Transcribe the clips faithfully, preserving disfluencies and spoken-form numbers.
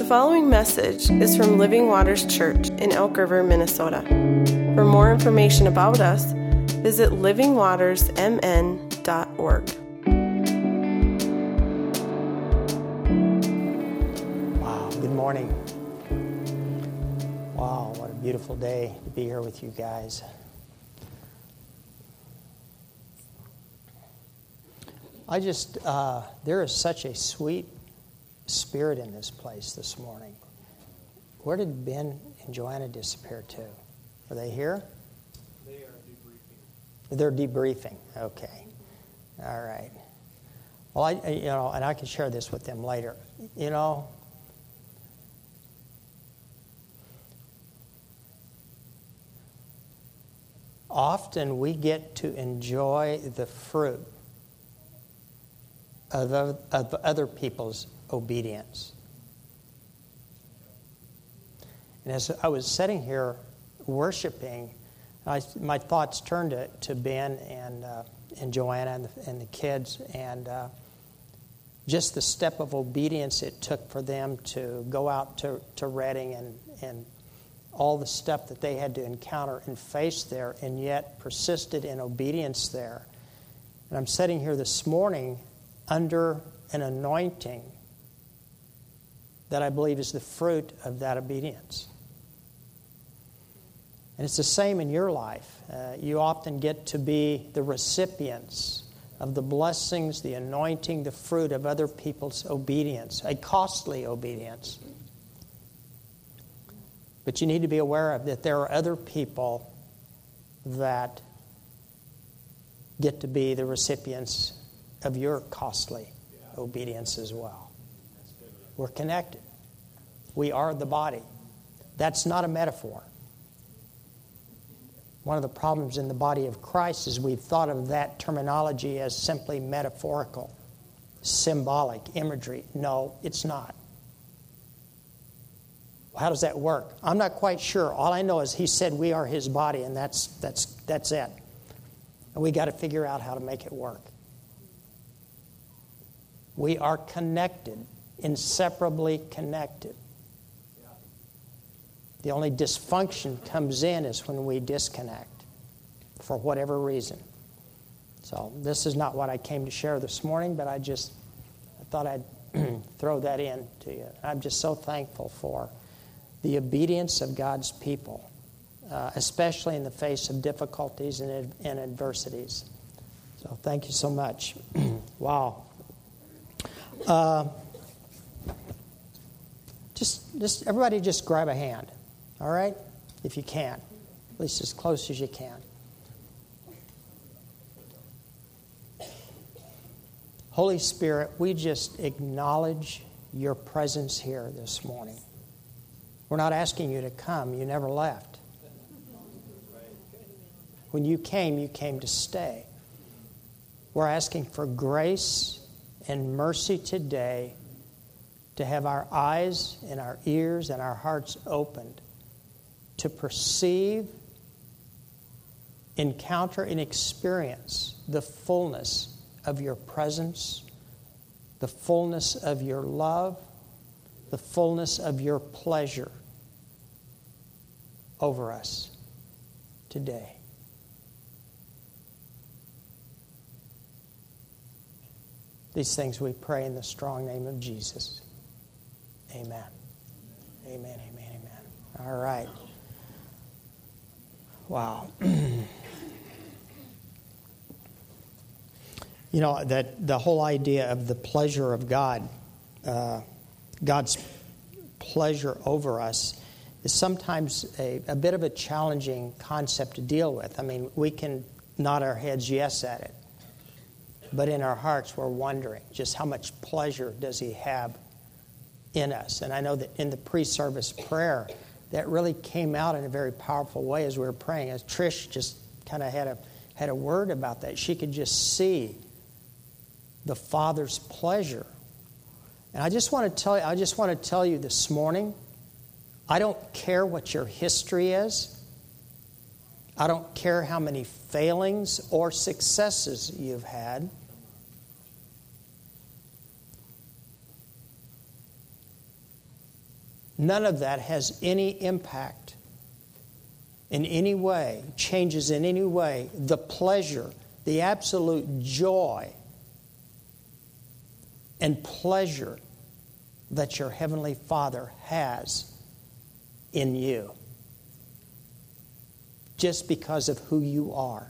following message is from Living Waters Church in Elk River, Minnesota. For more information about us, visit living waters m n dot org. Wow, good morning. Wow, what a beautiful day to be here with you guys. I just, uh, there is such a sweet spirit in this place this morning. Where did Ben and Joanna disappear to? Are they here? They are debriefing. They're debriefing. Okay. All right. Well, I, you know, and I can share this with them later. You know, often we get to enjoy the fruit of, the, of other people's obedience. And as I was sitting here worshiping, I, my thoughts turned to, to Ben and uh, and Joanna and the, and the kids, and uh, just the step of obedience it took for them to go out to, to Redding and, and all the stuff that they had to encounter and face there, and yet persisted in obedience there. And I'm sitting here this morning under an anointing that I believe is the fruit of that obedience. And it's the same in your life. Uh, you often get to be the recipients of the blessings, the anointing, the fruit of other people's obedience, a costly obedience. But you need to be aware of that there are other people that get to be the recipients of your costly obedience as well. We're connected. We are the body. That's not a metaphor. One of the problems in the body of Christ is we've thought of that terminology as simply metaphorical, symbolic, imagery. No, it's not. How does that work? I'm not quite sure. All I know is he said we are his body, and that's that's that's it. And we got to figure out how to make it work. We are connected, inseparably connected. The only dysfunction comes in is when we disconnect for whatever reason. So this is not what I came to share this morning, but I just I thought I'd throw that in to you. I'm just so thankful for the obedience of God's people, uh, especially in the face of difficulties and, and adversities. So thank you so much. Wow. Uh, just, just everybody, just grab a hand, all right? If you can, at least as close as you can. Holy Spirit, we just acknowledge your presence here this morning. We're not asking you to come. You never left. When you came, you came to stay. We're asking for grace and mercy today to have our eyes and our ears and our hearts opened to perceive, encounter, and experience the fullness of your presence, the fullness of your love, the fullness of your pleasure over us today. These things we pray in the strong name of Jesus. Amen. Amen, amen, amen. All right. Wow. You know, that the whole idea of the pleasure of God, uh, God's pleasure over us, is sometimes a, a bit of a challenging concept to deal with. I mean, we can nod our heads yes at it. But in our hearts, we're wondering just how much pleasure does he have in us. And I know that in the pre-service prayer, that really came out in a very powerful way as we were praying. As Trish just kind of had a had a word about that. She could just see the Father's pleasure. And I just want to tell you, I just want to tell you this morning, I don't care what your history is. I don't care how many failings or successes you've had. none of that has any impact in any way, changes in any way the pleasure, the absolute joy and pleasure that your Heavenly Father has in you, just because of who you are.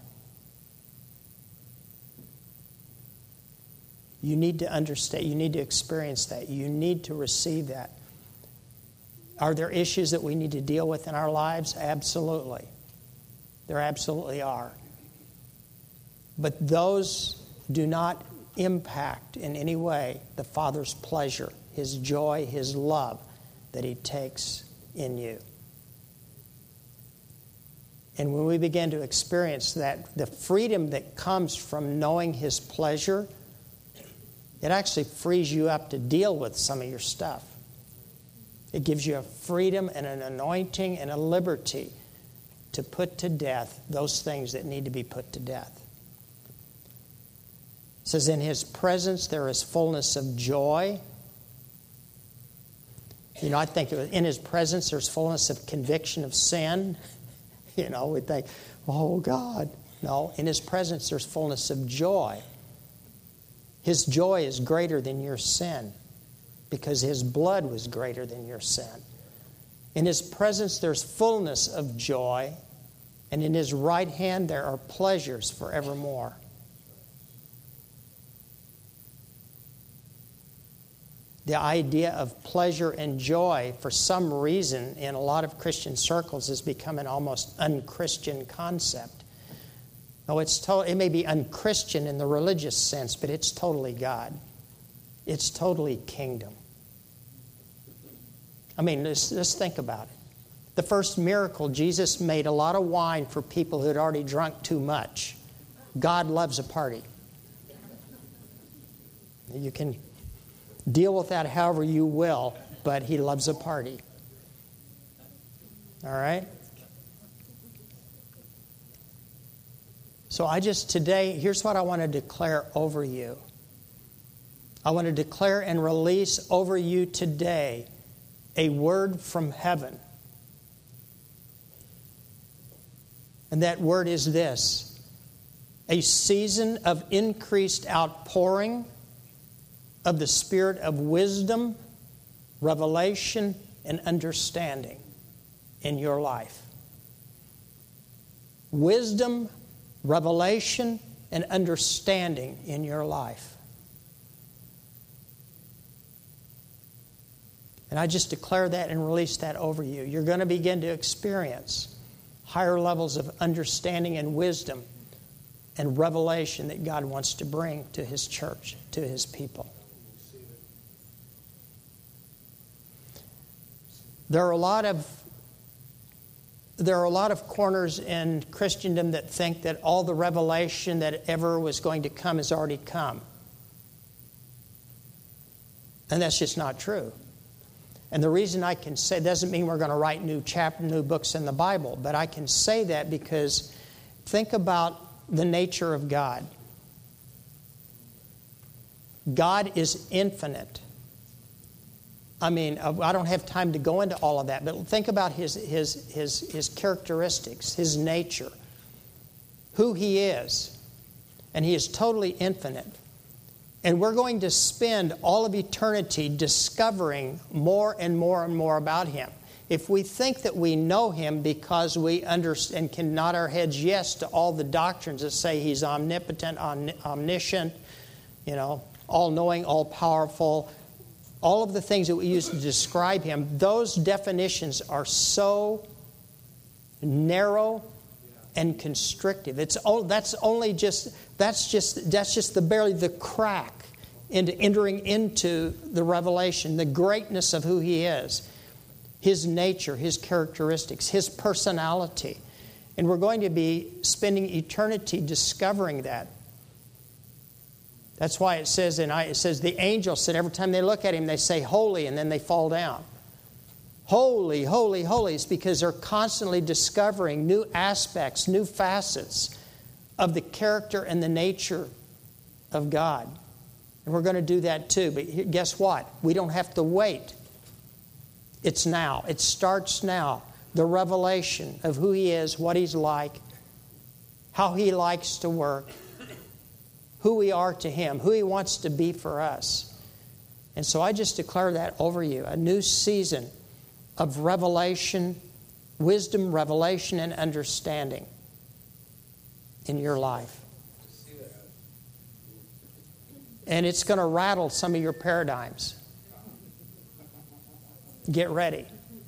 You need to understand, you need to experience that. You need to receive that. Are there issues that we need to deal with in our lives? Absolutely. There absolutely are. But those do not impact in any way the Father's pleasure, His joy, His love that He takes in you. And when we begin to experience that, the freedom that comes from knowing His pleasure, it actually frees you up to deal with some of your stuff. It gives you a freedom and an anointing and a liberty to put to death those things that need to be put to death. It says, in His presence there is fullness of joy. You know, I think in His presence there's fullness of conviction of sin. You know, we think, oh God. No, in His presence there's fullness of joy. His joy is greater than your sin because His blood was greater than your sin. In His presence there's fullness of joy, and in His right hand there are pleasures forevermore. The idea of pleasure and joy, for some reason, in a lot of Christian circles, has become an almost unchristian concept. No, it's to- it may be unchristian in the religious sense, but it's totally God. It's totally kingdom. I mean, let's, let's think about it. The first miracle, Jesus made a lot of wine for people who had already drunk too much. God loves a party. You can deal with that however you will, but He loves a party. All right? So I just today, here's what I want to declare over you. I want to declare and release over you today a word from heaven. And that word is this: a season of increased outpouring of the spirit of wisdom, revelation, and understanding in your life. Wisdom, revelation, and understanding in your life. And I just declare that and release that over you. You're going to begin to experience higher levels of understanding and wisdom and revelation that God wants to bring to His church, to His people. There are a lot of There are a lot of corners in Christendom that think that all the revelation that ever was going to come has already come. And that's just not true. And the reason I can say, doesn't mean we're going to write new chapter, new books in the Bible, but I can say that because think about the nature of God. God is infinite. I mean, I don't have time to go into all of that, but think about his, his, his, his characteristics, His nature, who He is. And He is totally infinite. And we're going to spend all of eternity discovering more and more and more about Him. If we think that we know Him because we understand and can nod our heads yes to all the doctrines that say He's omnipotent, omniscient, you know, all-knowing, all-powerful, all of the things that we use to describe Him, those definitions are so narrow and constrictive. It's that's only just that's just that's just the barely the crack into entering into the revelation, the greatness of who He is, His nature, His characteristics, His personality. And we're going to be spending eternity discovering that. That's why it says, and it says the angels said every time they look at Him, they say holy, and then they fall down. Holy, holy, holy. It's because they're constantly discovering new aspects, new facets of the character and the nature of God. And we're going to do that too. But guess what? We don't have to wait. It's now. It starts now. The revelation of who He is, what He's like, how He likes to work, who we are to Him, who He wants to be for us. And so I just declare that over you, a new season of revelation, wisdom, revelation, and understanding in your life. And it's going to rattle some of your paradigms. Get ready.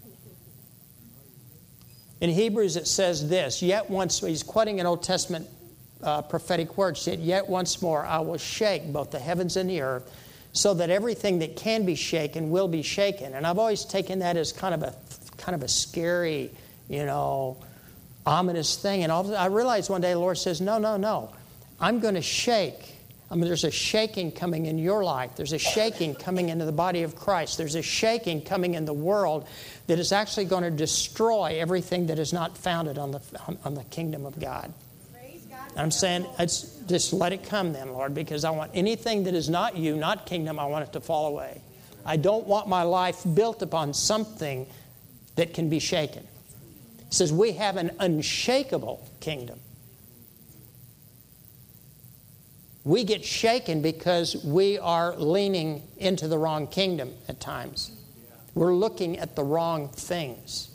In Hebrews it says this, yet once, he's quoting an Old Testament uh, prophetic word, said, yet once more I will shake both the heavens and the earth, so that everything that can be shaken will be shaken. And I've always taken that as kind of a kind of a scary, you know, ominous thing. And all, I realized one day the Lord says, no, no, no. I'm going to shake. I mean, there's a shaking coming in your life. There's a shaking coming into the body of Christ. There's a shaking coming in the world that is actually going to destroy everything that is not founded on the on, on the kingdom of God. And I'm saying, it's, just let it come then, Lord, because I want anything that is not you, not kingdom, I want it to fall away. I don't want my life built upon something that can be shaken. It says we have an unshakable kingdom. We get shaken because we are leaning into the wrong kingdom at times. We're looking at the wrong things.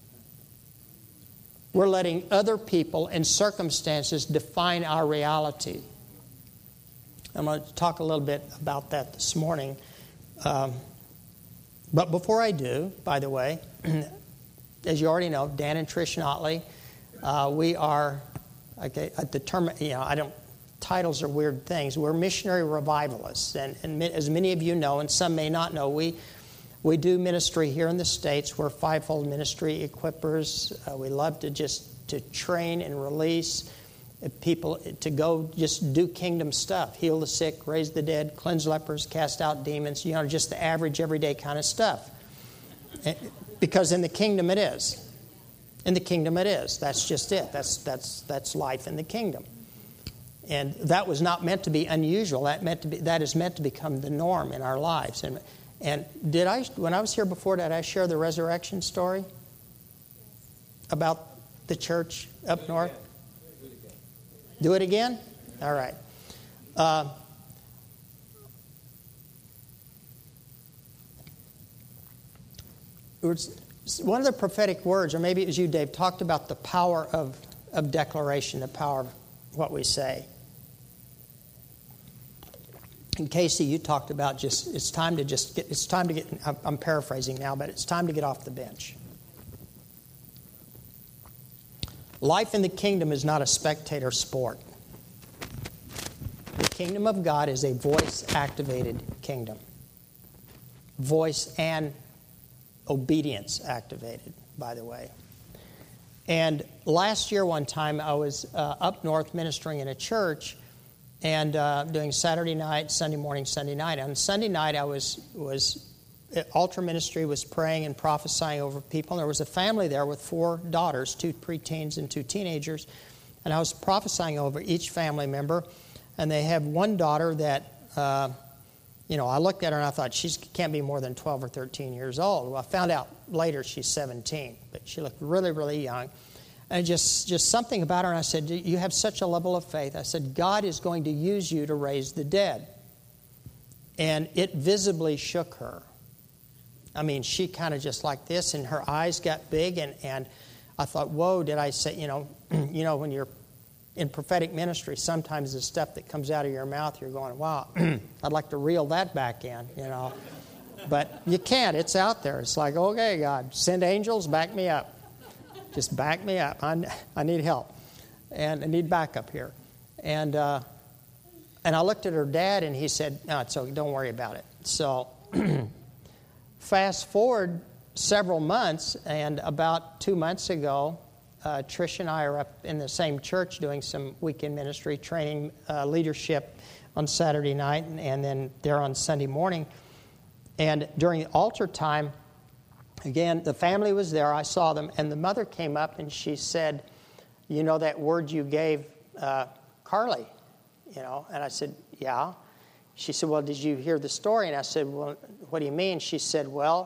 We're letting other people and circumstances define our reality. I'm going to talk a little bit about that this morning. Um, but before I do, by the way, as you already know, Dan and Trish Notley, uh, we are, okay, at the term, you know, I don't, titles are weird things. We're missionary revivalists. And, and as many of you know, and some may not know, we we do ministry here in the States. We're fivefold ministry equippers. Uh, we love to just to train and release people to go just do kingdom stuff. Heal the sick, raise the dead, cleanse lepers, cast out demons. You know, just the average, everyday kind of stuff. Because in the kingdom it is. In the kingdom it is. That's just it. That's that's that's life in the kingdom. And that was not meant to be unusual. That meant to be. That is meant to become the norm in our lives. And and did I, when I was here before, did I share the resurrection story about the church up north? Do it again? All right. Uh, one of the prophetic words, or maybe it was you, Dave, talked about the power of, of declaration, the power of what we say. And Casey, you talked about just, it's time to just get, it's time to get, I'm paraphrasing now, but it's time to get off the bench. Life in the kingdom is not a spectator sport. The kingdom of God is a voice-activated kingdom. Voice and obedience activated, by the way. And last year one time I was uh, up north ministering in a church and uh, doing Saturday night, Sunday morning, Sunday night. On Sunday night I was, was altar ministry was praying and prophesying over people. And there was a family there with four daughters, two preteens and two teenagers. And I was prophesying over each family member. And they have one daughter that, uh, you know, I looked at her and I thought, she can't be more than twelve or thirteen years old. Well, I found out later she's seventeen, but she looked really, really young. And just, just something about her, and I said, you have such a level of faith. I said, God is going to use you to raise the dead. And it visibly shook her. I mean, she kind of just like this, and her eyes got big, and, and I thought, whoa, did I say, you know, you know, when you're in prophetic ministry, sometimes the stuff that comes out of your mouth, you're going, wow, I'd like to reel that back in, you know. But you can't. It's out there. It's like, okay, God, send angels, back me up. Just back me up. I, I need help. And I need backup here. And uh, and I looked at her dad, and he said, no, it's okay. Don't worry about it. So fast forward several months, and about two months ago, uh, Trish and I are up in the same church doing some weekend ministry, training uh, leadership on Saturday night, and, and then there on Sunday morning. And during the altar time, again, the family was there. I saw them. And the mother came up and she said, you know that word you gave uh, Carly? You know, and I said, yeah. She said, well, did you hear the story? And I said, well, what do you mean? She said, well,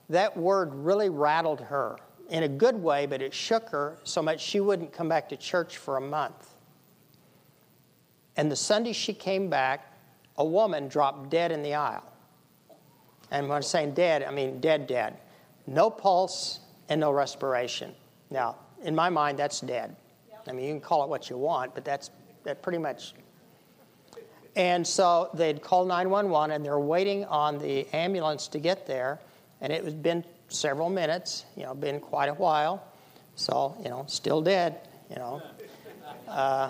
that word really rattled her in a good way, but it shook her so much she wouldn't come back to church for a month. And the Sunday she came back, a woman dropped dead in the aisle. And when I'm saying dead, I mean dead, dead. No pulse and no respiration. Now, in my mind, that's dead. I mean, you can call it what you want, but that's that pretty much. And so they'd called nine one one, and they're waiting on the ambulance to get there. And it had been several minutes, you know, been quite a while. So, you know, still dead, you know. Uh,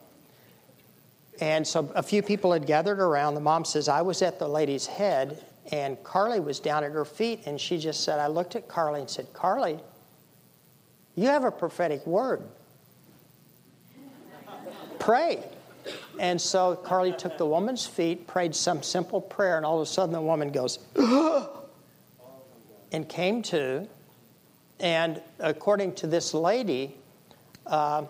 and so a few people had gathered around. The mom says, I was at the lady's head, and Carly was down at her feet. And she just said, I looked at Carly and said, Carly, you have a prophetic word. Pray. And so Carly took the woman's feet, prayed some simple prayer, and all of a sudden the woman goes, and came to. And according to this lady, uh,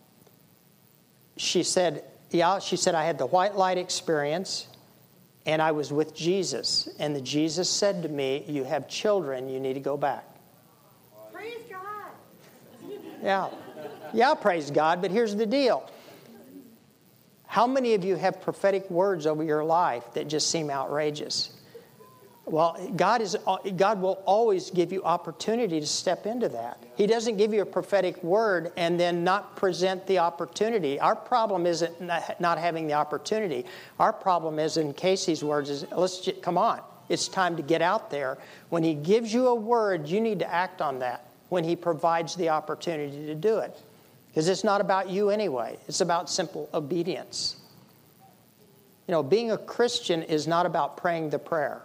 she said, yeah, she said, I had the white light experience, and I was with Jesus. And the Jesus said to me, you have children, you need to go back. Praise God. Yeah. Yeah, praise God, but here's the deal. How many of you have prophetic words over your life that just seem outrageous? Well, God is God will always give you opportunity to step into that. He doesn't give you a prophetic word and then not present the opportunity. Our problem isn't not having the opportunity. Our problem is, in Casey's words, is let's just, come on. It's time to get out there. When He gives you a word, you need to act on that when He provides the opportunity to do it. Because it's not about you anyway. It's about simple obedience. You know, being a Christian is not about praying the prayer.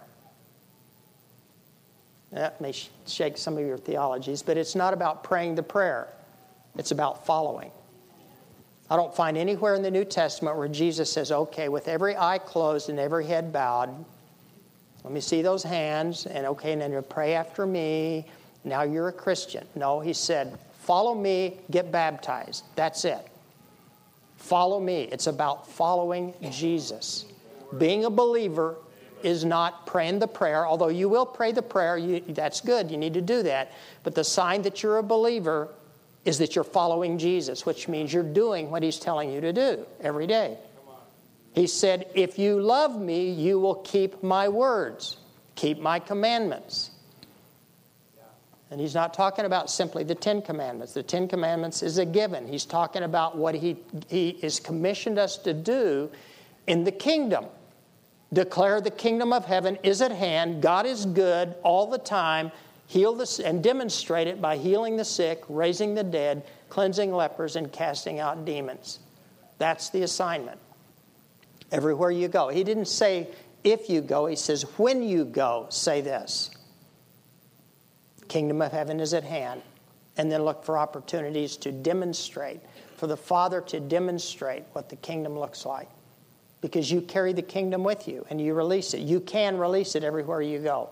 That may shake some of your theologies, but it's not about praying the prayer. It's about following. I don't find anywhere in the New Testament where Jesus says, okay, with every eye closed and every head bowed, let me see those hands, and okay, and then you pray after me. Now you're a Christian. No, He said, follow me, get baptized. That's it. Follow me. It's about following Jesus. Being a believer is not praying the prayer, although you will pray the prayer. You, that's good. You need to do that. But the sign that you're a believer is that you're following Jesus, which means you're doing what He's telling you to do every day. He said, if you love me, you will keep my words, keep my commandments. And He's not talking about simply the Ten Commandments. The Ten Commandments is a given. He's talking about what He, he has commissioned us to do in the kingdom. Declare the kingdom of heaven is at hand. God is good all the time. Heal the, and demonstrate it by healing the sick, raising the dead, cleansing lepers, and casting out demons. That's the assignment. Everywhere you go. He didn't say if you go. He says when you go, say this. Kingdom of heaven is at hand. And then look for opportunities to demonstrate, for the Father to demonstrate what the kingdom looks like. Because you carry the kingdom with you and you release it. You can release it everywhere you go.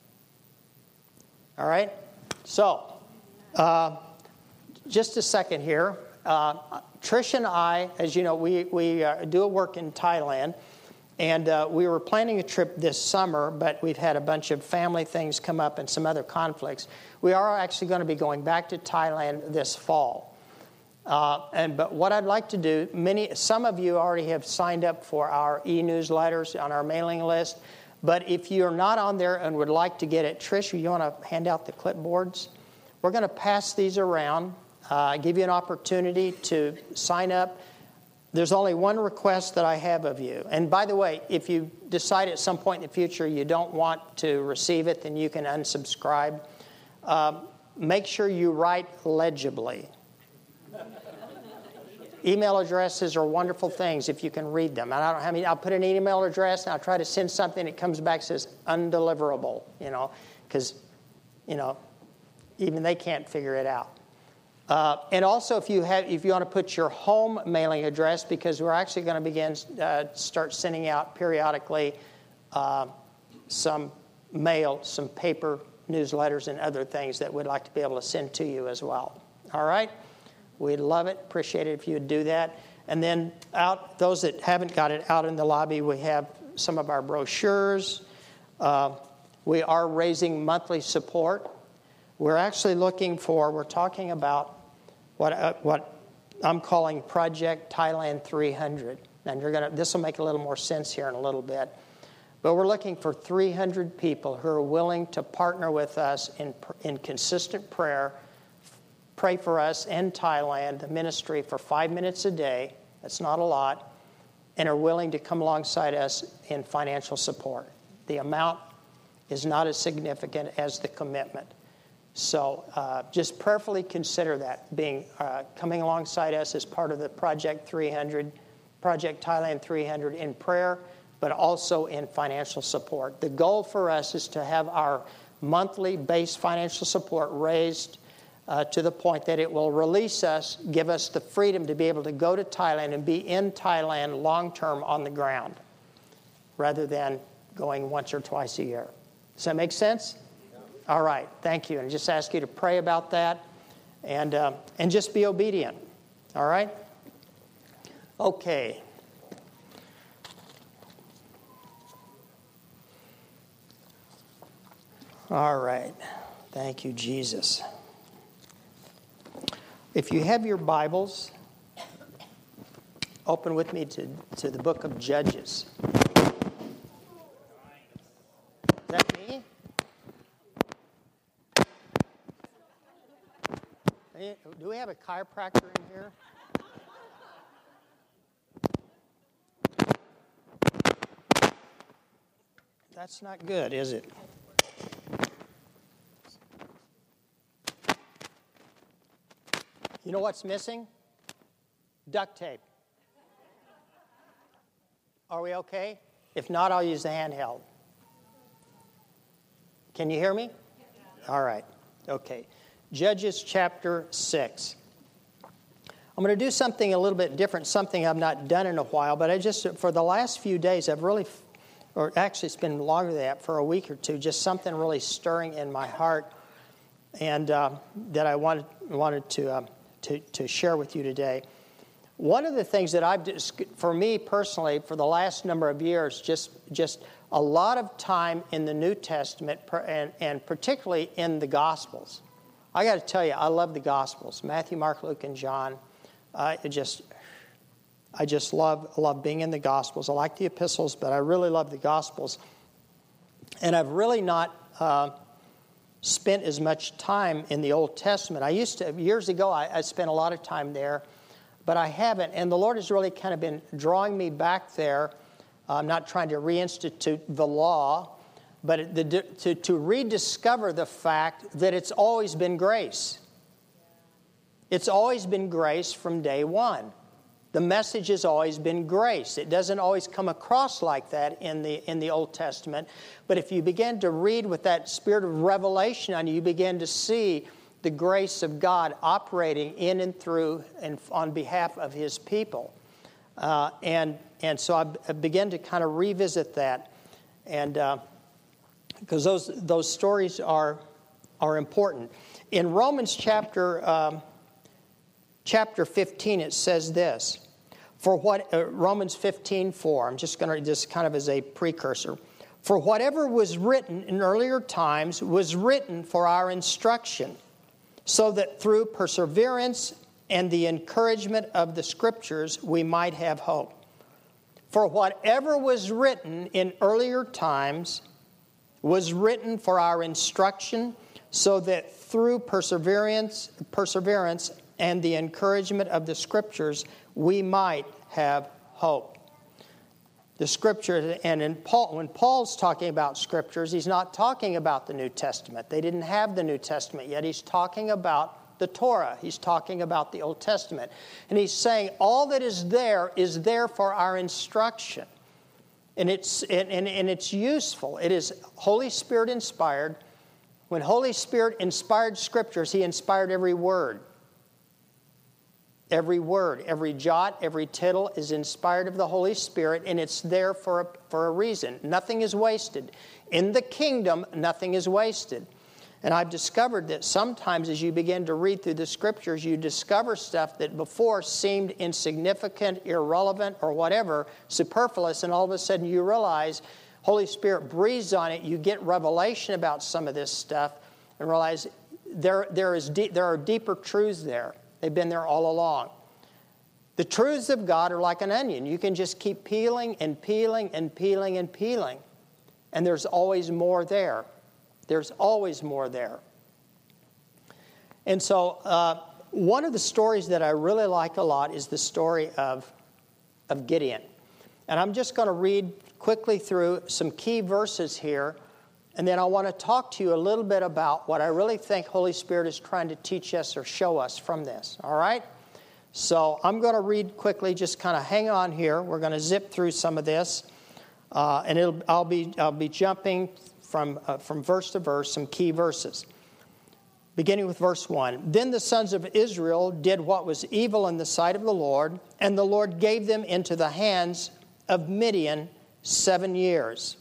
All right? So, uh, just a second here. Uh, Trish and I, as you know, we, we uh, do a work in Thailand. And uh, we were planning a trip this summer, but we've had a bunch of family things come up and some other conflicts. We are actually going to be going back to Thailand this fall. Uh, and but what I'd like to do, many some of you already have signed up for our e-newsletters on our mailing list. But if you're not on there and would like to get it, Trish, you want to hand out the clipboards? We're going to pass these around, uh, give you an opportunity to sign up. There's only one request that I have of you. And by the way, if you decide at some point in the future you don't want to receive it, then you can unsubscribe. Uh, make sure you write legibly. Email addresses are wonderful things if you can read them. And I don't have any, I'll put an email address and I'll try to send something that comes back and says undeliverable, you know, because, you know, even they can't figure it out. Uh, and also, if you have, if you want to put your home mailing address, because we're actually going to begin uh, start sending out periodically uh, some mail, some paper newsletters, and other things that we'd like to be able to send to you as well. All right, we'd love it, appreciate it if you would do that. And then out, those that haven't got it, out in the lobby, we have some of our brochures. Uh, we are raising monthly support. We're actually looking for, we're talking about what uh, what I'm calling Project Thailand three hundred. And you're gonna, this will make a little more sense here in a little bit. But we're looking for three hundred people who are willing to partner with us in in consistent prayer, pray for us in Thailand, the ministry, for five minutes a day. That's not a lot. And are willing to come alongside us in financial support. The amount is not as significant as the commitment. So uh, just prayerfully consider that, being uh, coming alongside us as part of the Project three hundred, Project Thailand three hundred in prayer, but also in financial support. The goal for us is to have our monthly base financial support raised uh, to the point that it will release us, give us the freedom to be able to go to Thailand and be in Thailand long-term on the ground, rather than going once or twice a year. Does that make sense? All right, thank you. And I just ask you to pray about that and uh, and just be obedient. All right? Okay. All right. Thank you, Jesus. If you have your Bibles, open with me to, to the book of Judges. Is that me? Do we have a chiropractor in here? That's not good, is it? You know what's missing? Duct tape. Are we okay? If not, I'll use the handheld. Can you hear me? All right. Okay. Judges chapter six. I'm going to do something a little bit different, something I've not done in a while, but I just, for the last few days, I've really, or actually it's been longer than that, for a week or two, just something really stirring in my heart, and uh, that I wanted wanted to, uh, to to share with you today. One of the things that I've, for me personally, for the last number of years, just just a lot of time in the New Testament, and, and particularly in the Gospels. I got to tell you, I love the Gospels. Matthew, Mark, Luke, and John. I just, I just love love being in the Gospels. I like the epistles, but I really love the Gospels. And I've really not uh, spent as much time in the Old Testament. I used to, years ago, I, I spent a lot of time there, but I haven't. And the Lord has really kind of been drawing me back there. I'm not trying to reinstitute the law, but the, to, to rediscover the fact that it's always been grace. It's always been grace from day one. The message has always been grace. It doesn't always come across like that in the in the Old Testament, but if you begin to read with that spirit of revelation on you, you begin to see the grace of God operating in and through and on behalf of His people. Uh, and and so I, I began to kind of revisit that, and uh, because those those stories are are important. In Romans chapter um, chapter fifteen, it says this: for what uh, Romans fifteen four. I'm just going to just kind of as a precursor. For whatever was written in earlier times was written for our instruction, so that through perseverance and the encouragement of the Scriptures we might have hope. For whatever was written in earlier times was written for our instruction, so that through perseverance, perseverance and the encouragement of the Scriptures we might have hope. The Scripture, and in Paul, when Paul's talking about Scriptures, he's not talking about the New Testament. They didn't have the New Testament yet. He's talking about the Torah. He's talking about the Old Testament. And he's saying all that is there is there for our instruction. And it's and, and, and it's useful. It is Holy Spirit inspired. When Holy Spirit inspired Scriptures, He inspired every word. Every word, every jot, every tittle is inspired of the Holy Spirit, and it's there for a, for a reason. Nothing is wasted. In the kingdom, nothing is wasted. And I've discovered that sometimes as you begin to read through the Scriptures, you discover stuff that before seemed insignificant, irrelevant, or whatever, superfluous, and all of a sudden you realize, Holy Spirit breathes on it, you get revelation about some of this stuff and realize there, there, is de- there are deeper truths there. They've been there all along. The truths of God are like an onion. You can just keep peeling and peeling and peeling and peeling. And there's always more there. There's always more there. And so uh, one of the stories that I really like a lot is the story of, of Gideon. And I'm just going to read quickly through some key verses here. And then I want to talk to you a little bit about what I really think Holy Spirit is trying to teach us or show us from this. All right? So I'm going to read quickly. Just kind of hang on here. We're going to zip through some of this. Uh, and it'll, I'll be I'll be jumping from uh, from verse to verse, some key verses. Beginning with verse one. Then the sons of Israel did what was evil in the sight of the Lord, and the Lord gave them into the hands of Midian seven years.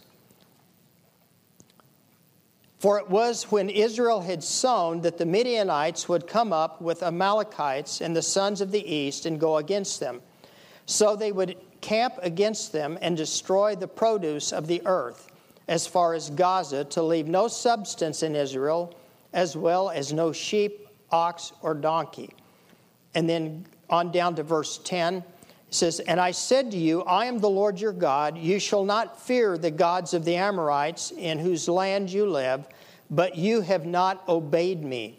For it was when Israel had sown that the Midianites would come up with Amalekites and the sons of the east and go against them. So they would camp against them and destroy the produce of the earth, as far as Gaza, to leave no substance in Israel, as well as no sheep, ox, or donkey. And then on down to verse ten, it says, And I said to you, I am the Lord your God. You shall not fear the gods of the Amorites, in whose land you live, but you have not obeyed me.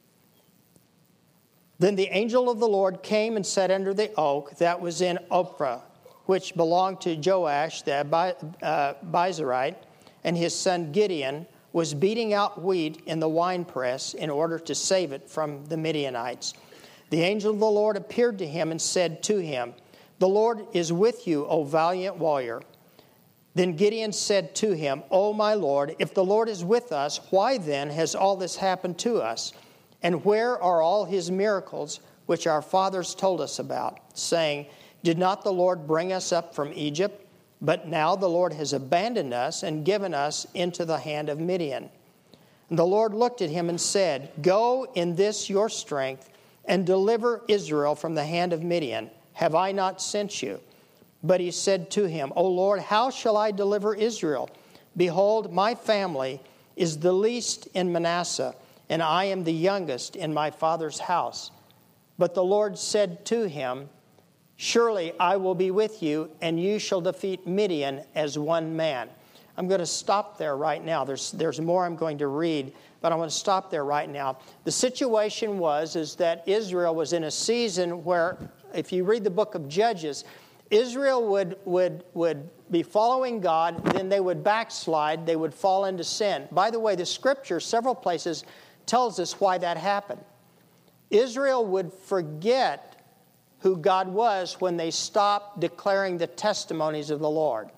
Then the angel of the Lord came and sat under the oak that was in Ophrah, which belonged to Joash the Abiezrite, and his son Gideon was beating out wheat in the winepress in order to save it from the Midianites. The angel of the Lord appeared to him and said to him, The Lord is with you, O valiant warrior. Then Gideon said to him, O my Lord, if the Lord is with us, why then has all this happened to us? And where are all his miracles which our fathers told us about, saying, Did not the Lord bring us up from Egypt? But now the Lord has abandoned us and given us into the hand of Midian. And the Lord looked at him and said, Go in this your strength and deliver Israel from the hand of Midian. Have I not sent you? But he said to him, O Lord, how shall I deliver Israel? Behold, my family is the least in Manasseh, and I am the youngest in my father's house. But the Lord said to him, Surely I will be with you, and you shall defeat Midian as one man. I'm going to stop there right now. There's, there's more I'm going to read, but I'm going to stop there right now. The situation was is that Israel was in a season where, if you read the book of Judges, Israel would, would, would be following God, then they would backslide, they would fall into sin. By the way, the Scripture, several places, tells us why that happened. Israel would forget who God was when they stopped declaring the testimonies of the Lord.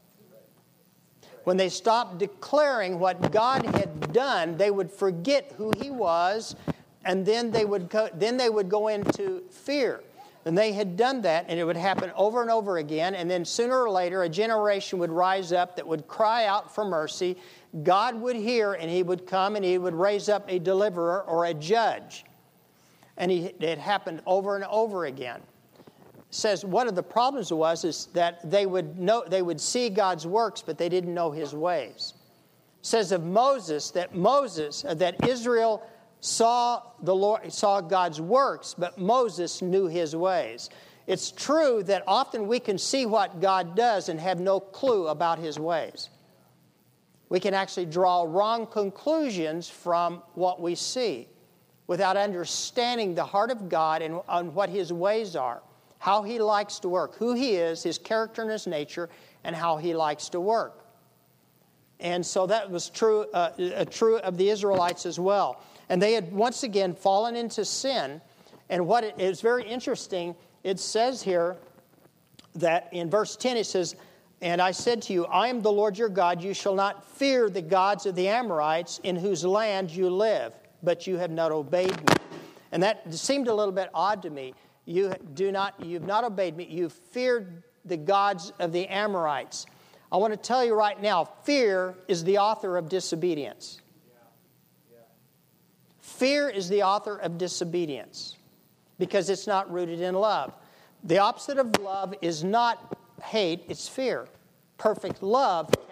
When they stopped declaring what God had done, they would forget who He was, and then they would go, then they would go into fear. And they had done that, and it would happen over and over again, and then sooner or later a generation would rise up that would cry out for mercy. God would hear, and He would come, and He would raise up a deliverer or a judge. And he, it happened over and over again. It says one of the problems was is that they would know they would see God's works, but they didn't know His ways. It says of Moses that Moses that Israel saw the Lord saw God's works, but Moses knew His ways. It's true that often we can see what God does and have no clue about His ways. We can actually draw wrong conclusions from what we see, without understanding the heart of God and, and what His ways are, how He likes to work, who He is, His character and His nature, and how He likes to work. And so that was true, uh, true of the Israelites as well. And they had once again fallen into sin. And what it is very interesting, it says here that in verse ten it says, And I said to you, I am the Lord your God, you shall not fear the gods of the Amorites in whose land you live, but you have not obeyed me. And that seemed a little bit odd to me. You do not, you've not obeyed me. You've feared the gods of the Amorites. I want to tell you right now, fear is the author of disobedience. Yeah. Yeah. Fear is the author of disobedience because it's not rooted in love. The opposite of love is not hate, it's fear. Perfect love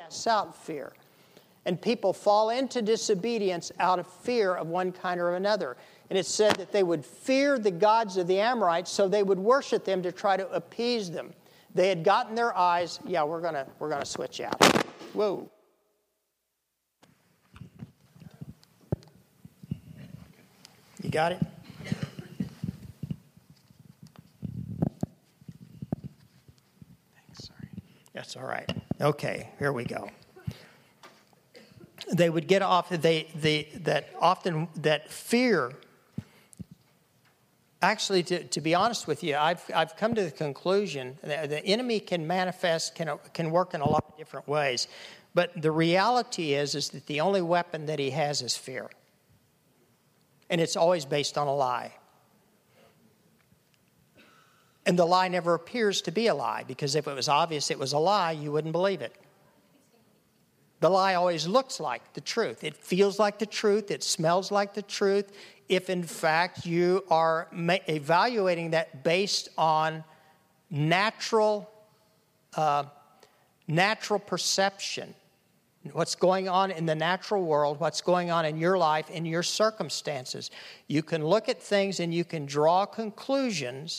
casts out fear. And people fall into disobedience out of fear of one kind or another. And it said that they would fear the gods of the Amorites, so they would worship them to try to appease them. They had gotten their eyes, yeah, we're gonna we're gonna switch out. Whoa. You got it? Thanks, sorry. That's all right. Okay, here we go. They would get off, they, they, that often, that fear, actually, to, to be honest with you, I've, I've come to the conclusion that the enemy can manifest, can, can work in a lot of different ways. But the reality is, is that the only weapon that he has is fear. And it's always based on a lie. And the lie never appears to be a lie, because if it was obvious it was a lie, you wouldn't believe it. The lie always looks like the truth. It feels like the truth. It smells like the truth. If, in fact, you are ma- evaluating that based on natural, uh, natural perception, what's going on in the natural world, what's going on in your life, in your circumstances, you can look at things and you can draw conclusions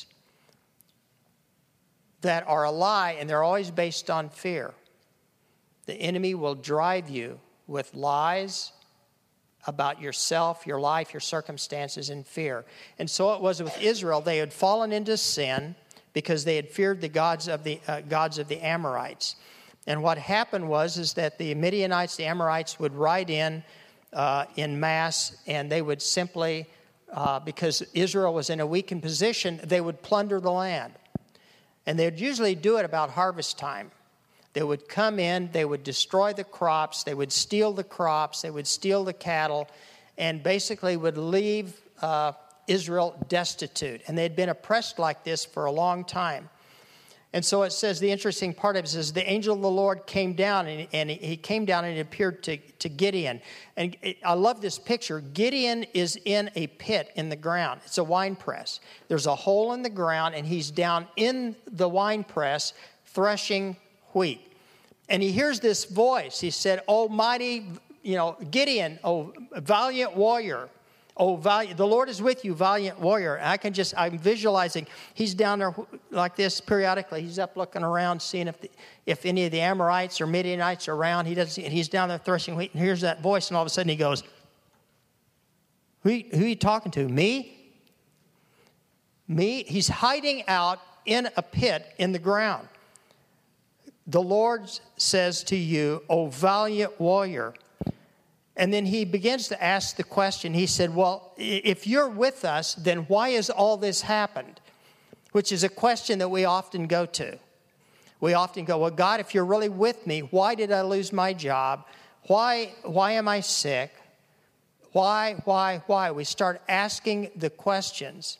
that are a lie, and they're always based on fear. The enemy will drive you with lies about yourself, your life, your circumstances, and fear. And so it was with Israel. They had fallen into sin because they had feared the gods of the uh, gods of the Amorites. And what happened was is that the Midianites, the Amorites, would ride in uh, in mass, and they would simply, uh, because Israel was in a weakened position, they would plunder the land. And they would usually do it about harvest time. They would come in, they would destroy the crops, they would steal the crops, they would steal the cattle, and basically would leave uh, Israel destitute. And they had been oppressed like this for a long time. And so it says, the interesting part of it is, the angel of the Lord came down, and, and he came down and he appeared to, to Gideon. And it, I love this picture. Gideon is in a pit in the ground. It's a wine press. There's a hole in the ground, and he's down in the wine press threshing wheat. And he hears this voice. He said, "Oh, mighty, you know, Gideon, oh, valiant warrior. Oh, valiant, the Lord is with you, valiant warrior." And I can just, I'm visualizing, he's down there like this periodically. He's up looking around, seeing if the, if any of the Amorites or Midianites are around. He doesn't see, and he's down there threshing wheat, and hears that voice, and all of a sudden he goes, who, who are you talking to? Me? Me? He's hiding out in a pit in the ground. "The Lord says to you, O valiant warrior." And then he begins to ask the question. He said, well, if you're with us, then why has all this happened? Which is a question that we often go to. We often go, well, God, if you're really with me, why did I lose my job? Why, why am I sick? Why, why, why? We start asking the questions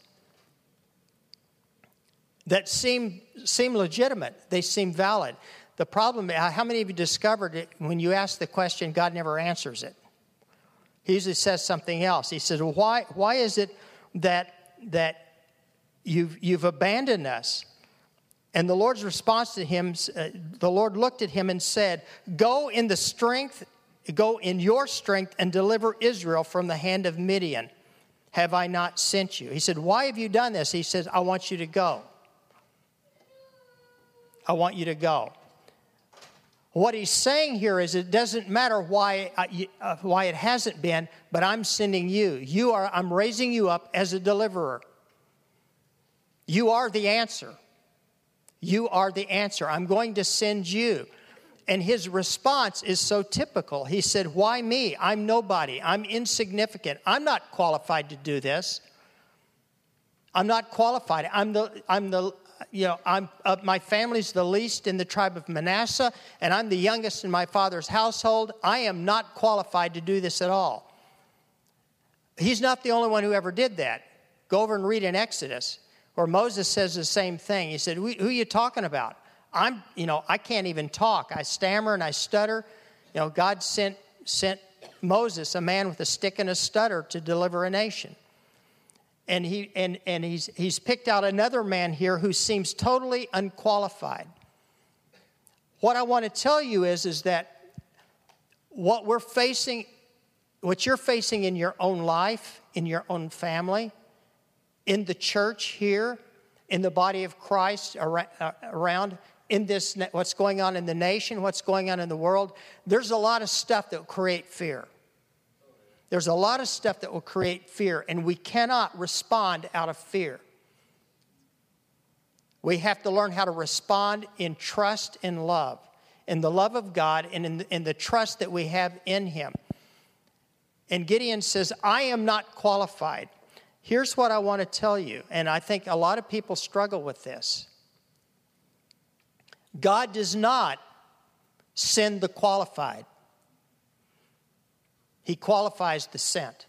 that seem seem legitimate. They seem valid. The problem, how many of you discovered it when you ask the question, God never answers it? He usually says something else. He says, well, why, why is it that, that you've, you've abandoned us? And the Lord's response to him, uh, the Lord looked at him and said, go in the strength, go in your strength and deliver Israel from the hand of Midian. Have I not sent you? He said, why have you done this? He says, I want you to go. I want you to go. What he's saying here is it doesn't matter why uh, why it hasn't been, but I'm sending you. You are. I'm raising you up as a deliverer. You are the answer. You are the answer. I'm going to send you. And his response is so typical. He said, why me? I'm nobody. I'm insignificant. I'm not qualified to do this. I'm not qualified. I'm the. I'm the. You know, I'm, uh, my family's the least in the tribe of Manasseh, and I'm the youngest in my father's household. I am not qualified to do this at all. He's not the only one who ever did that. Go over and read in Exodus, where Moses says the same thing. He said, who, who are you talking about? I'm, you know, I can't even talk. I stammer and I stutter. You know, God sent sent Moses, a man with a stick and a stutter, to deliver a nation. And he and, and he's he's picked out another man here who seems totally unqualified. What I want to tell you is, is that what we're facing, what you're facing in your own life, in your own family, in the church here, in the body of Christ around, in this, what's going on in the nation, what's going on in the world, there's a lot of stuff that will create fear. There's a lot of stuff that will create fear, and we cannot respond out of fear. We have to learn how to respond in trust and love, in the love of God and in the, in the trust that we have in Him. And Gideon says, I am not qualified. Here's what I want to tell you, and I think a lot of people struggle with this. God does not send the qualified. He qualifies the sent.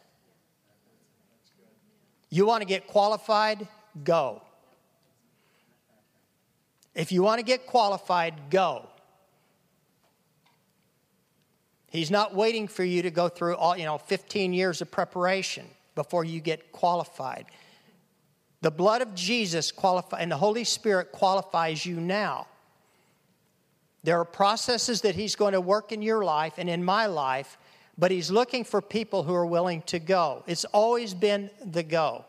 You want to get qualified? Go. If you want to get qualified, go. He's not waiting for you to go through all, you know, fifteen years of preparation before you get qualified. The blood of Jesus qualifies, and the Holy Spirit qualifies you now. There are processes that He's going to work in your life and in my life, but He's looking for people who are willing to go. It's always been the go.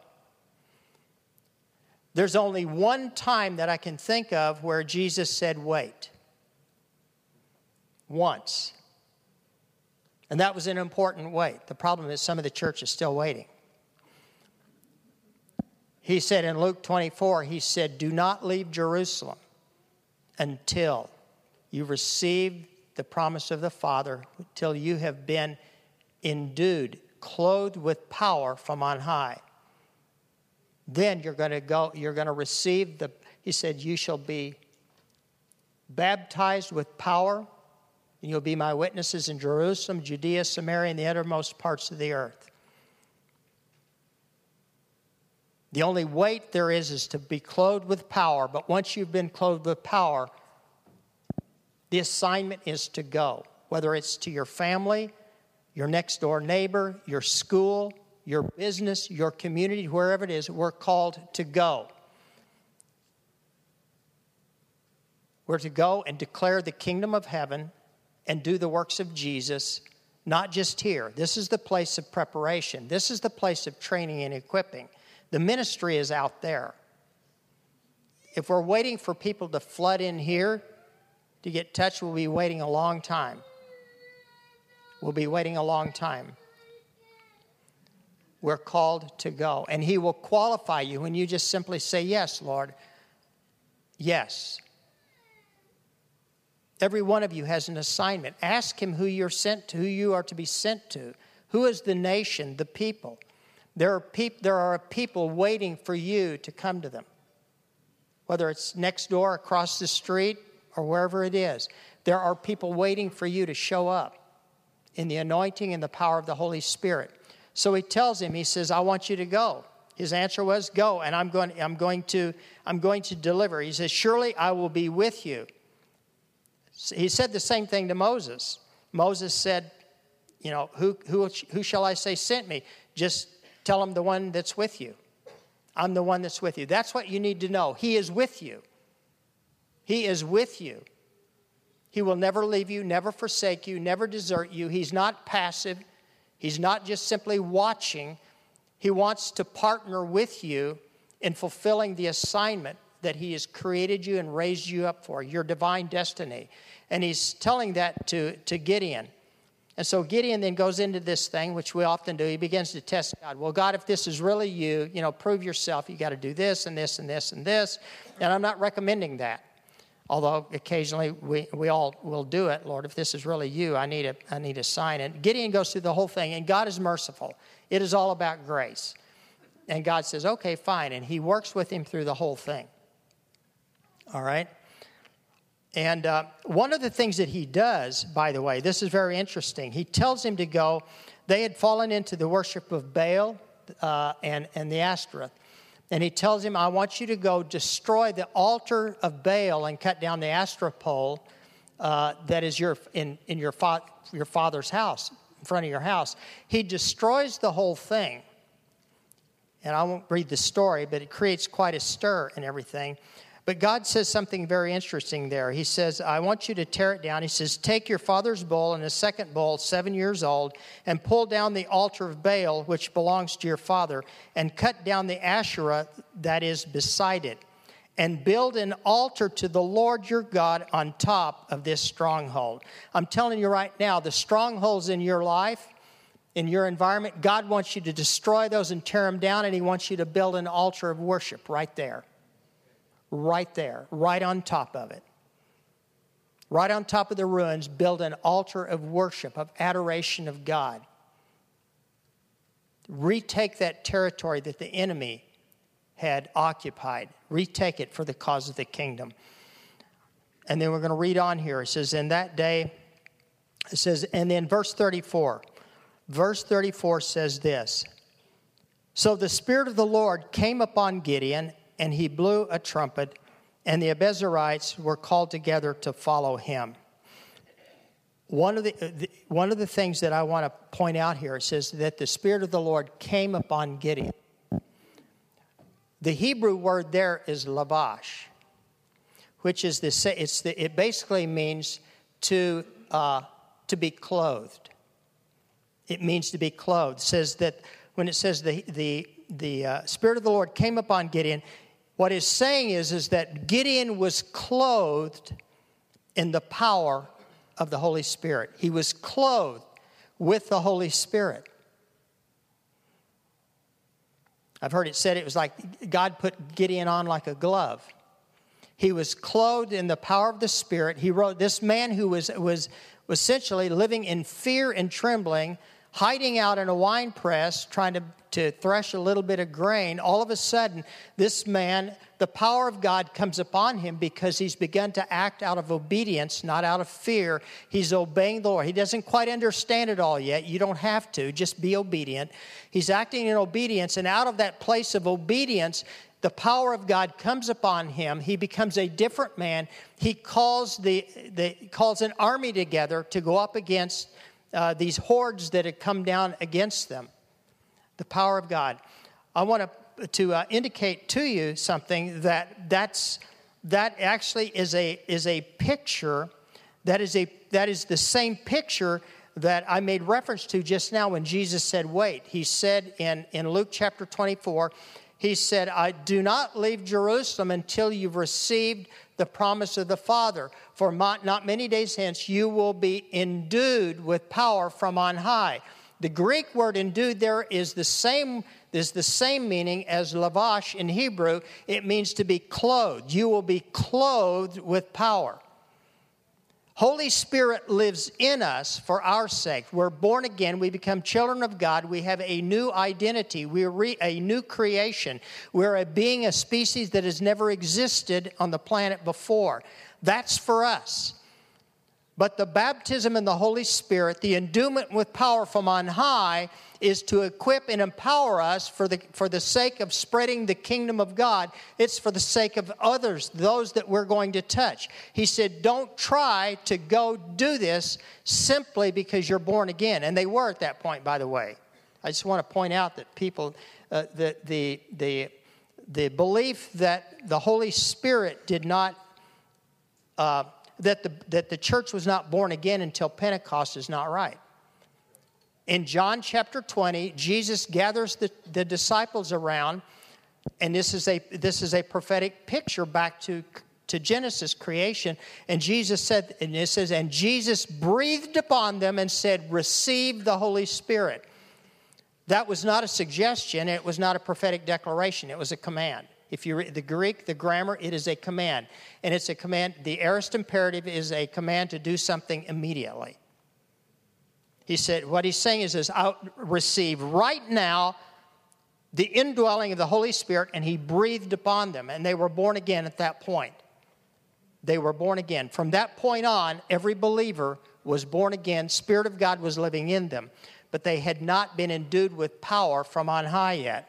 There's only one time that I can think of where Jesus said, wait. Once. And that was an important wait. The problem is some of the church is still waiting. He said in Luke twenty-four, He said, do not leave Jerusalem until you receive the promise of the Father, till you have been endued, clothed with power from on high. Then you're going to go, you're going to receive the, He said, you shall be baptized with power, and you'll be my witnesses in Jerusalem, Judea, Samaria, and the uttermost parts of the earth. The only weight there is is to be clothed with power, but once you've been clothed with power, the assignment is to go, whether it's to your family, your next door neighbor, your school, your business, your community, wherever it is, we're called to go. We're to go and declare the kingdom of heaven and do the works of Jesus, not just here. This is the place of preparation. This is the place of training and equipping. The ministry is out there. If we're waiting for people to flood in here to get touched, we'll be waiting a long time. We'll be waiting a long time. We're called to go. And He will qualify you when you just simply say, yes, Lord. Yes. Every one of you has an assignment. Ask Him who you're sent to, who you are to be sent to. Who is the nation, the people? There are, peop- there are people waiting for you to come to them. Whether it's next door, across the street, or wherever it is. There are people waiting for you to show up in the anointing and the power of the Holy Spirit. So He tells him, He says, I want you to go. His answer was, go, and I'm going, I'm going to, I'm going to deliver. He says, surely I will be with you. He said the same thing to Moses. Moses said, you know, who, who, who shall I say sent me? Just tell him the one that's with you. I'm the one that's with you. That's what you need to know. He is with you. He is with you. He will never leave you, never forsake you, never desert you. He's not passive. He's not just simply watching. He wants to partner with you in fulfilling the assignment that He has created you and raised you up for, your divine destiny. And He's telling that to, to Gideon. And so Gideon then goes into this thing, which we often do. He begins to test God. Well, God, if this is really you, you know, prove yourself. You got to do this and this and this and this. And I'm not recommending that. Although occasionally we, we all will do it. Lord, if this is really you, I need a, I need a sign. And Gideon goes through the whole thing, and God is merciful. It is all about grace. And God says, okay, fine. And He works with him through the whole thing. All right? And uh, one of the things that He does, by the way, this is very interesting. He tells him to go. They had fallen into the worship of Baal uh, and, and the Ashtoreth. And He tells him, I want you to go destroy the altar of Baal and cut down the Ashtoreth pole uh, that is your in, in your, fa- your father's house, in front of your house. He destroys the whole thing. And I won't read the story, but it creates quite a stir and everything. But God says something very interesting there. He says, I want you to tear it down. He says, take your father's bull and a second bull, seven years old, and pull down the altar of Baal, which belongs to your father, and cut down the Asherah that is beside it, and build an altar to the Lord your God on top of this stronghold. I'm telling you right now, the strongholds in your life, in your environment, God wants you to destroy those and tear them down, and he wants you to build an altar of worship right there. Right there, right on top of it. Right on top of the ruins, build an altar of worship, of adoration of God. Retake that territory that the enemy had occupied. Retake it for the cause of the kingdom. And then we're going to read on here. It says, in that day, it says, and then verse thirty-four. Verse thirty-four says this. So the Spirit of the Lord came upon Gideon, and he blew a trumpet, and the Abiezrites were called together to follow him. One of the, the one of the things that I want to point out here, it says that the Spirit of the Lord came upon Gideon. The Hebrew word there is lavash, which is the it's the it basically means to uh, to be clothed. It means to be clothed. It says that when it says the the the uh, Spirit of the Lord came upon Gideon, what it's saying is is that Gideon was clothed in the power of the Holy Spirit. He was clothed with the Holy Spirit. I've heard it said it was like God put Gideon on like a glove. He was clothed in the power of the Spirit. He wrote, this man who was, was essentially living in fear and trembling, hiding out in a wine press, trying to, to thresh a little bit of grain, all of a sudden, this man, the power of God comes upon him because he's begun to act out of obedience, not out of fear. He's obeying the Lord. He doesn't quite understand it all yet. You don't have to. Just be obedient. He's acting in obedience, and out of that place of obedience, the power of God comes upon him. He becomes a different man. He calls the, the calls an army together to go up against Uh, these hordes that had come down against them. The power of God. I want to to uh, indicate to you something that that's that actually is a is a picture that is a that is the same picture that I made reference to just now when Jesus said, "Wait." He said in in Luke chapter twenty-four, he said, "I do not leave Jerusalem until you've received the promise of the Father. For not many days hence you will be endued with power from on high." The Greek word endued there is the same is the same meaning as lavash in Hebrew. It means to be clothed. You will be clothed with power. Holy Spirit lives in us for our sake. We're born again. We become children of God. We have a new identity. We're re- a new creation. We're a being, a species that has never existed on the planet before. That's for us. But the baptism in the Holy Spirit, the endowment with power from on high, is to equip and empower us for the for the sake of spreading the kingdom of God. It's for the sake of others, those that we're going to touch. He said, don't try to go do this simply because you're born again. And they were at that point, by the way. I just want to point out that people, uh, the, the, the, the belief that the Holy Spirit did not... Uh, That the that the church was not born again until Pentecost is not right. In John chapter twenty, Jesus gathers the, the disciples around, and this is a this is a prophetic picture back to, to Genesis creation. And Jesus said, and it says, and Jesus breathed upon them and said, "Receive the Holy Spirit." That was not a suggestion. It was not a prophetic declaration. It was a command. If you read the Greek, the grammar, it is a command. And it's a command. The aorist imperative is a command to do something immediately. He said, what he's saying is, is I'll receive right now the indwelling of the Holy Spirit, and he breathed upon them, and they were born again at that point. They were born again. From that point on, every believer was born again. Spirit of God was living in them. But they had not been endued with power from on high yet.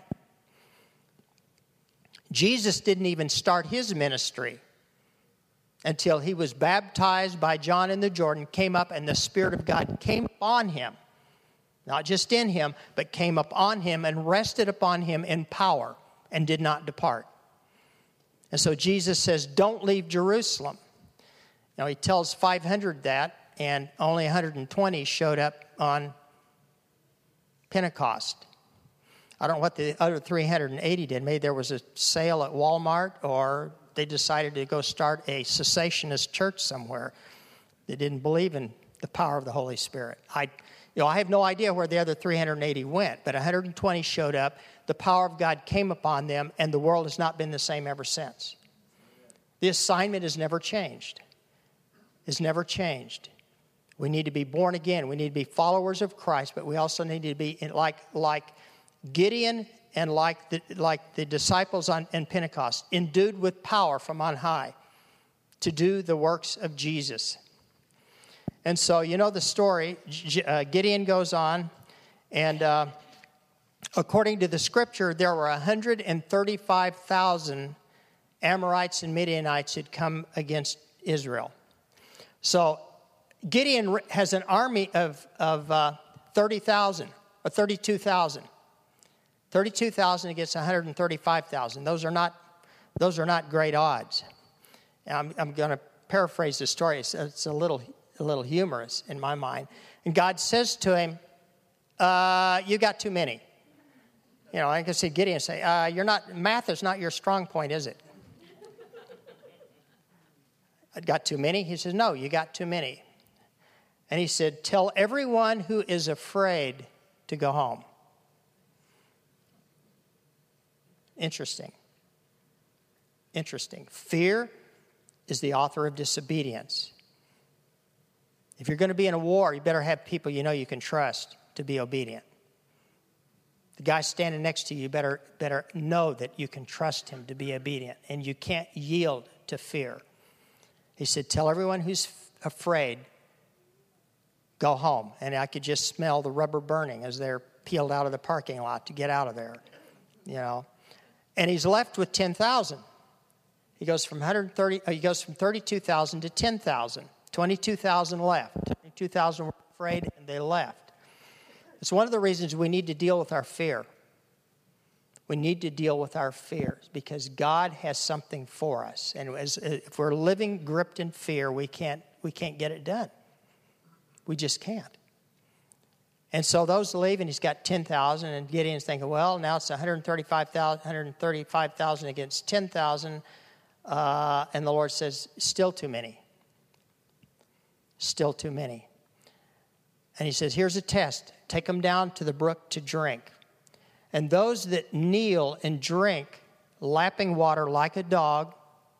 Jesus didn't even start his ministry until he was baptized by John in the Jordan, came up, and the Spirit of God came upon him. Not just in him, but came upon him and rested upon him in power and did not depart. And so Jesus says, don't leave Jerusalem. Now, he tells five hundred that, and only one hundred twenty showed up on Pentecost. I don't know what the other three hundred eighty did. Maybe there was a sale at Walmart, or they decided to go start a cessationist church somewhere. They didn't believe in the power of the Holy Spirit. I, you know, I have no idea where the other three hundred eighty went, but one hundred twenty showed up. The power of God came upon them, and the world has not been the same ever since. The assignment has never changed. Has never changed. We need to be born again. We need to be followers of Christ, but we also need to be in, like like Gideon and like the like the disciples on in Pentecost, endued with power from on high to do the works of Jesus. And so, you know the story. Uh, Gideon goes on, and uh, according to the scripture, there were one hundred thirty-five thousand Amorites and Midianites had come against Israel. So Gideon has an army of, of uh, thirty thousand, or thirty-two thousand. thirty-two thousand against one hundred thirty-five thousand. Those are not, those are not great odds. And I'm, I'm going to paraphrase the story. It's, it's a little, a little humorous in my mind. And God says to him, uh, "You got too many." You know, I can see Gideon say, uh, "You're not. Math is not your strong point, is it?" I got too many? He says, "No, you got too many." And he said, "Tell everyone who is afraid to go home." Interesting. Interesting. Fear is the author of disobedience. If you're going to be in a war, you better have people you know you can trust to be obedient. The guy standing next to you, you better, better know that you can trust him to be obedient, and you can't yield to fear. He said, "Tell everyone who's f- afraid, go home." And I could just smell the rubber burning as they're peeled out of the parking lot to get out of there, you know. And he's left with ten thousand. He goes from one hundred thirty. Uh, he goes from thirty-two thousand to ten thousand. twenty-two thousand left. twenty-two thousand were afraid, and they left. It's one of the reasons we need to deal with our fear. We need to deal with our fears because God has something for us. And as, if we're living gripped in fear, we can't, we can't get it done. We just can't. And so those leave, and he's got ten thousand, and Gideon's thinking, well, now it's one hundred thirty-five thousand, one hundred thirty-five thousand against ten thousand, uh, and the Lord says, still too many. Still too many. And he says, here's a test. Take them down to the brook to drink. And those that kneel and drink, lapping water like a dog,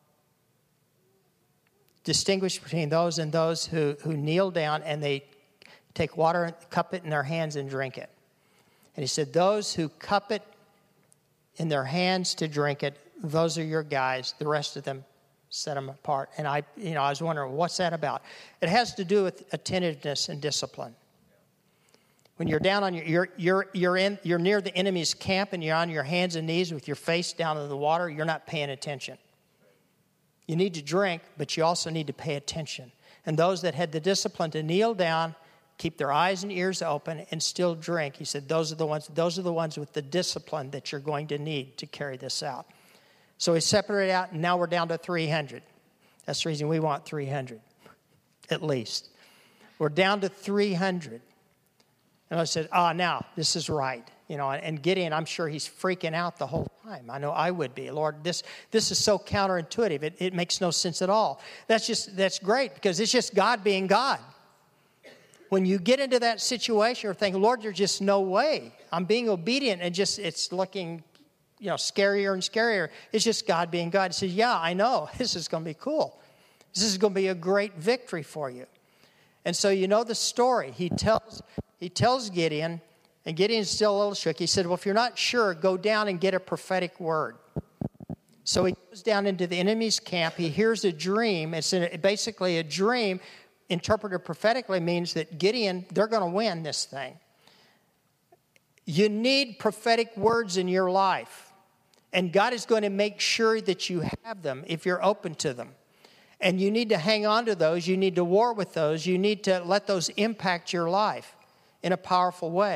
distinguish between those and those who, who kneel down and they take water and cup it in their hands and drink it. And he said, those who cup it in their hands to drink it, those are your guys. The rest of them, set them apart. And I, you know, I was wondering, what's that about? It has to do with attentiveness and discipline. When you're down on your, you're you're you're in, you're near the enemy's camp, and you're on your hands and knees with your face down in the water, you're not paying attention. You need to drink, but you also need to pay attention. And those that had the discipline to kneel down, keep their eyes and ears open, and still drink, he said, those are the ones. Those are the ones with the discipline that you're going to need to carry this out. So he separated out, and now we're down to three hundred. That's the reason we want three hundred, at least. We're down to three hundred. And I said, ah, now, this is right. You know, and Gideon, I'm sure he's freaking out the whole time. I know I would be. Lord, this this is so counterintuitive. It, it makes no sense at all. That's just, that's great because it's just God being God. When you get into that situation, you're thinking, Lord, there's just no way. I'm being obedient, and just it's looking, you know, scarier and scarier. It's just God being God. He says, yeah, I know. This is going to be cool. This is going to be a great victory for you. And so you know the story. He tells he tells Gideon, and Gideon's still a little shook. He said, well, if you're not sure, go down and get a prophetic word. So he goes down into the enemy's camp. He hears a dream. It's basically a dream interpreted prophetically means that Gideon, they're going to win this thing. You need prophetic words in your life. And God is going to make sure that you have them if you're open to them. And you need to hang on to those. You need to war with those. You need to let those impact your life in a powerful way.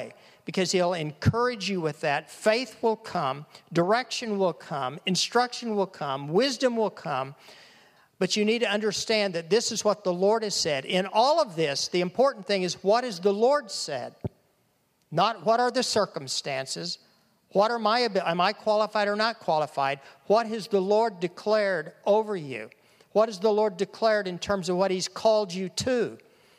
because he'll encourage you with that. Faith will come, direction will come, instruction will come, wisdom will come. But you need to understand that this is what the Lord has said. In all of this, the important thing is, what has the Lord said? Not what are the circumstances. What are my, am I qualified or not qualified? What has the Lord declared over you? What has the Lord declared in terms of what he's called you to?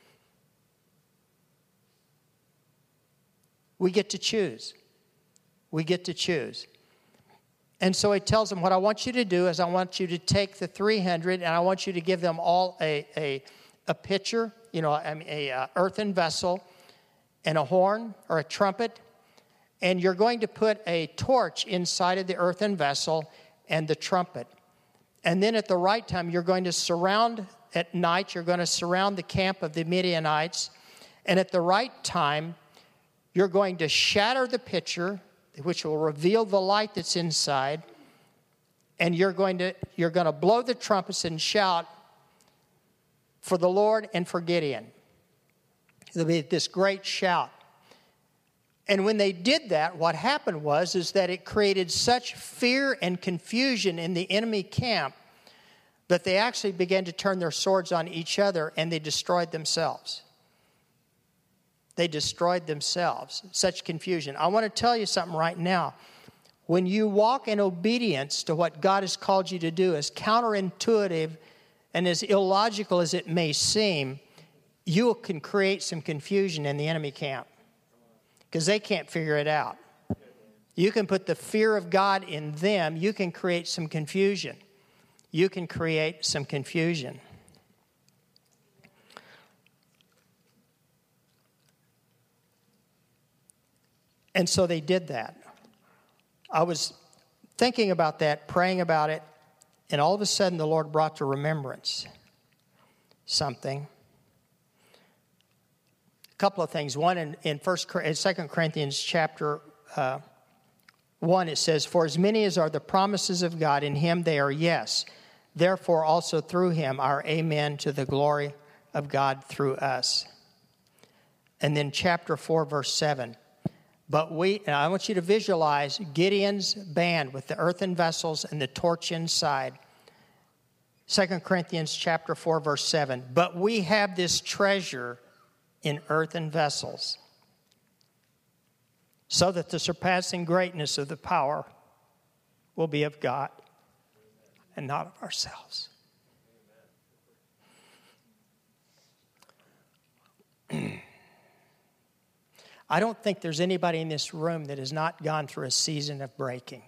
We get to choose. We get to choose. And so he tells them, what I want you to do is I want you to take the three hundred and I want you to give them all a, a, a pitcher, you know, a, a, a earthen vessel and a horn or a trumpet. And you're going to put a torch inside of the earthen vessel and the trumpet. And then at the right time, you're going to surround, at night, you're going to surround the camp of the Midianites. And at the right time, you're going to shatter the pitcher, which will reveal the light that's inside. And you're going to, you're going to blow the trumpets and shout for the Lord and for Gideon. There'll be this great shout. And when they did that, what happened was is that it created such fear and confusion in the enemy camp that they actually began to turn their swords on each other and they destroyed themselves. They destroyed themselves. Such confusion. I want to tell you something right now. When you walk in obedience to what God has called you to do, as counterintuitive and as illogical as it may seem, you can create some confusion in the enemy camp because they can't figure it out. You can put the fear of God in them. You can create some confusion. You can create some confusion. And so they did that. I was thinking about that, praying about it, and all of a sudden the Lord brought to remembrance something. A couple of things. One, in, in First, in Second Corinthians chapter uh, one, it says, "For as many as are the promises of God, in him they are yes. Therefore also through him are amen to the glory of God through us." And then chapter four, verse seven. But we, and I want you to visualize Gideon's band with the earthen vessels and the torch inside. Second Corinthians chapter four, verse seven. "But we have this treasure in earthen vessels, so that the surpassing greatness of the power will be of God and not of ourselves." I don't think there's anybody in this room that has not gone through a season of breaking.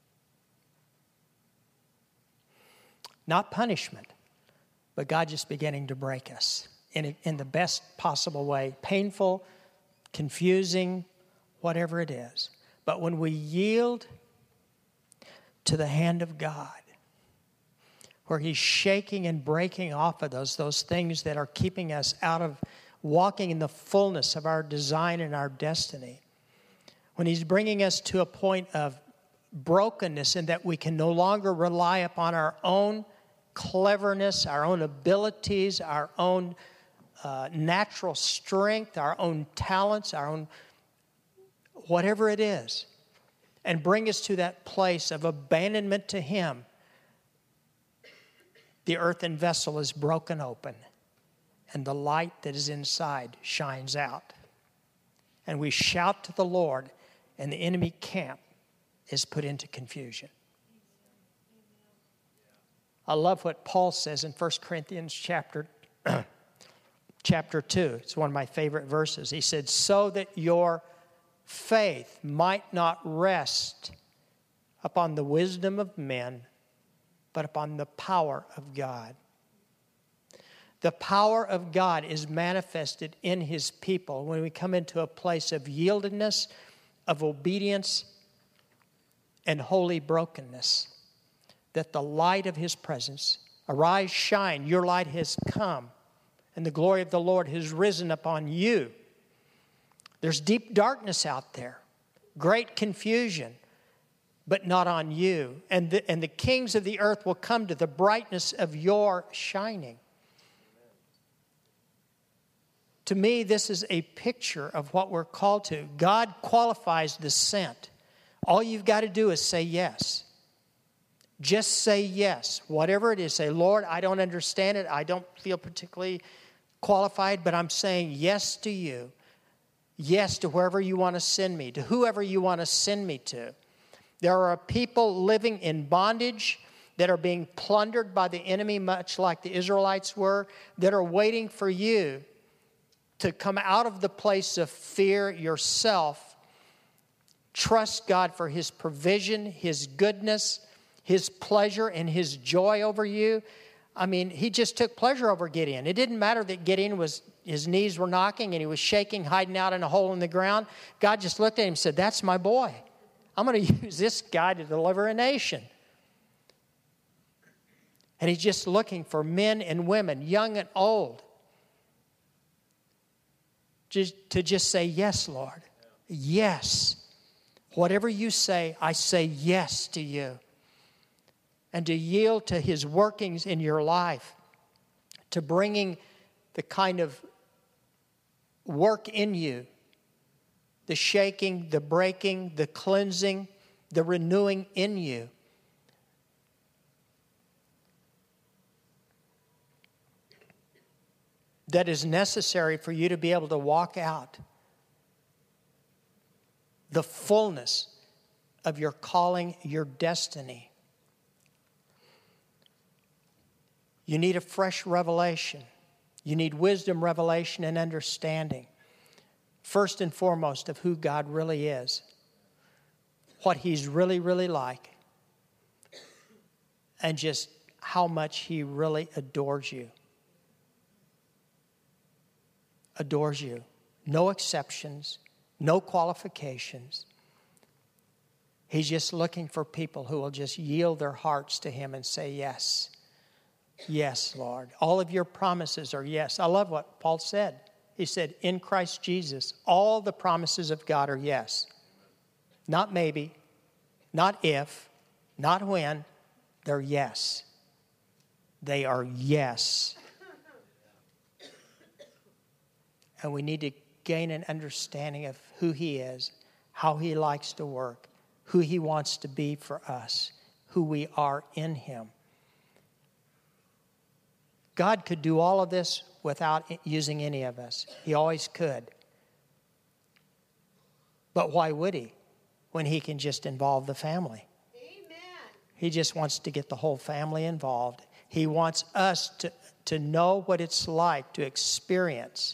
Not punishment, but God just beginning to break us in, a, in the best possible way. Painful, confusing, whatever it is. But when we yield to the hand of God, where he's shaking and breaking off of those, those things that are keeping us out of walking in the fullness of our design and our destiny. When he's bringing us to a point of brokenness and that we can no longer rely upon our own cleverness, our own abilities, our own uh, natural strength, our own talents, our own whatever it is, and bring us to that place of abandonment to him, the earthen vessel is broken open. And the light that is inside shines out. And we shout to the Lord, and the enemy camp is put into confusion. I love what Paul says in First Corinthians chapter, chapter two. It's one of my favorite verses. He said, "So that your faith might not rest upon the wisdom of men, but upon the power of God." The power of God is manifested in his people when we come into a place of yieldedness, of obedience, and holy brokenness. That the light of his presence, arise, shine, your light has come, and the glory of the Lord has risen upon you. There's deep darkness out there, great confusion, but not on you. And the, and the kings of the earth will come to the brightness of your shining. To me, this is a picture of what we're called to. God qualifies the sent. All you've got to do is say yes. Just say yes. Whatever it is, say, Lord, I don't understand it. I don't feel particularly qualified, but I'm saying yes to you. Yes to wherever you want to send me, to whoever you want to send me to. There are people living in bondage that are being plundered by the enemy, much like the Israelites were, that are waiting for you to come out of the place of fear yourself. Trust God for His provision, His goodness, His pleasure, and His joy over you. I mean, He just took pleasure over Gideon. It didn't matter that Gideon was, his knees were knocking and he was shaking, hiding out in a hole in the ground. God just looked at him and said, that's my boy. I'm going to use this guy to deliver a nation. And He's just looking for men and women, young and old, just to just say, yes, Lord. Yes. Whatever you say, I say yes to you. And to yield to His workings in your life, to bringing the kind of work in you, the shaking, the breaking, the cleansing, the renewing in you. That is necessary for you to be able to walk out the fullness of your calling, your destiny. You need a fresh revelation. You need wisdom, revelation, and understanding. First and foremost of who God really is. What He's really, really like. And just how much He really adores you. Adores you. No exceptions. No qualifications. He's just looking for people who will just yield their hearts to Him and say yes. Yes, Lord. All of your promises are yes. I love what Paul said. He said, in Christ Jesus, all the promises of God are yes. Not maybe, not if, not when. They're yes. They are yes. And we need to gain an understanding of who He is, how He likes to work, who He wants to be for us, who we are in Him. God could do all of this without using any of us. He always could. But why would He when He can just involve the family? Amen. He just wants to get the whole family involved. He wants us to, to know what it's like to experience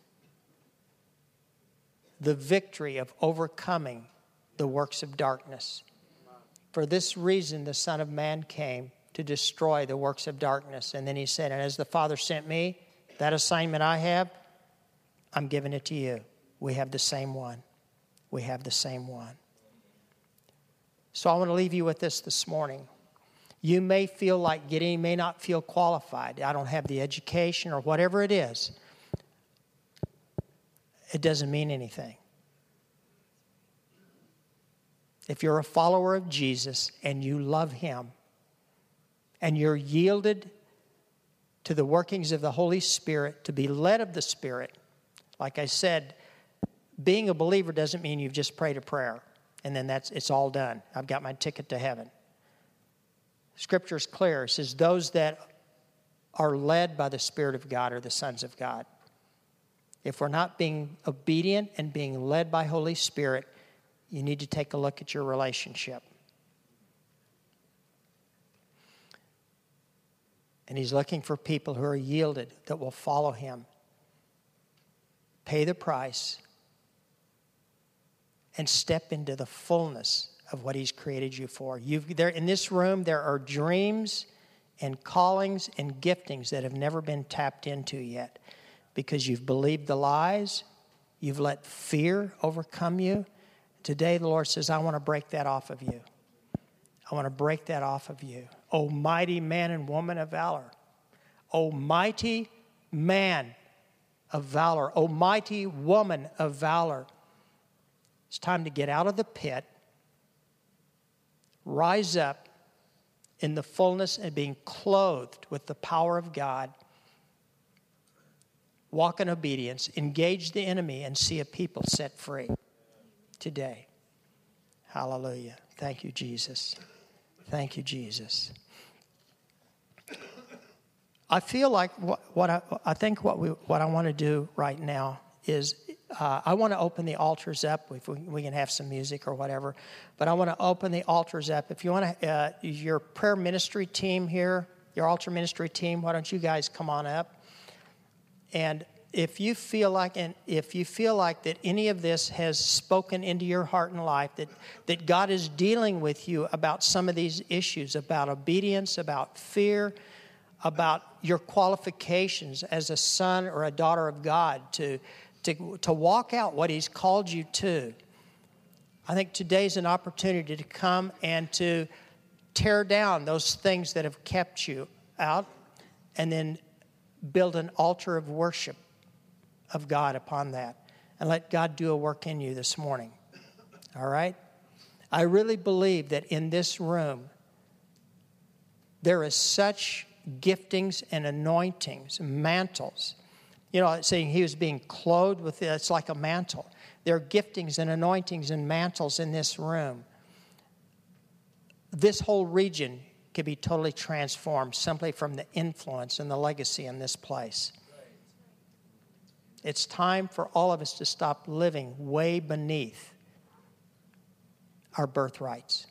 the victory of overcoming the works of darkness. For this reason, the Son of Man came to destroy the works of darkness. And then He said, and as the Father sent me, that assignment I have, I'm giving it to you. We have the same one. We have the same one. So I want to leave you with this this morning. You may feel like Gideon, may not feel qualified. I don't have the education or whatever it is. It doesn't mean anything. If you're a follower of Jesus and you love Him and you're yielded to the workings of the Holy Spirit, to be led of the Spirit, like I said, being a believer doesn't mean you've just prayed a prayer and then that's it's all done. I've got my ticket to heaven. Scripture is clear. It says those that are led by the Spirit of God are the sons of God. If we're not being obedient and being led by Holy Spirit, you need to take a look at your relationship. And He's looking for people who are yielded, that will follow Him, pay the price, and step into the fullness of what He's created you for. You've, there, in this room, there are dreams and callings and giftings that have never been tapped into yet because you've believed the lies, you've let fear overcome you. Today, the Lord says, I want to break that off of you. I want to break that off of you. O mighty man and woman of valor. O mighty man of valor. O mighty woman of valor. It's time to get out of the pit, rise up in the fullness and being clothed with the power of God, walk in obedience, engage the enemy, and see a people set free today. Hallelujah. Thank you, Jesus. Thank you, Jesus. I feel like what, what I, I think what we what I want to do right now is uh, I want to open the altars up. If we, we can have some music or whatever, but I want to open the altars up. If you want to, uh, your prayer ministry team here, your altar ministry team, why don't you guys come on up? And if you feel like, and if you feel like that any of this has spoken into your heart and life, that that God is dealing with you about some of these issues, about obedience, about fear, about your qualifications as a son or a daughter of God to, to, to walk out what He's called you to. I think today's an opportunity to come and to tear down those things that have kept you out and then build an altar of worship of God upon that and let God do a work in you this morning. All right? I really believe that in this room there is such giftings and anointings, mantles. You know, saying he was being clothed with it, it's like a mantle. There are giftings and anointings and mantles in this room. This whole region could be totally transformed simply from the influence and the legacy in this place. It's time for all of us to stop living way beneath our birthrights.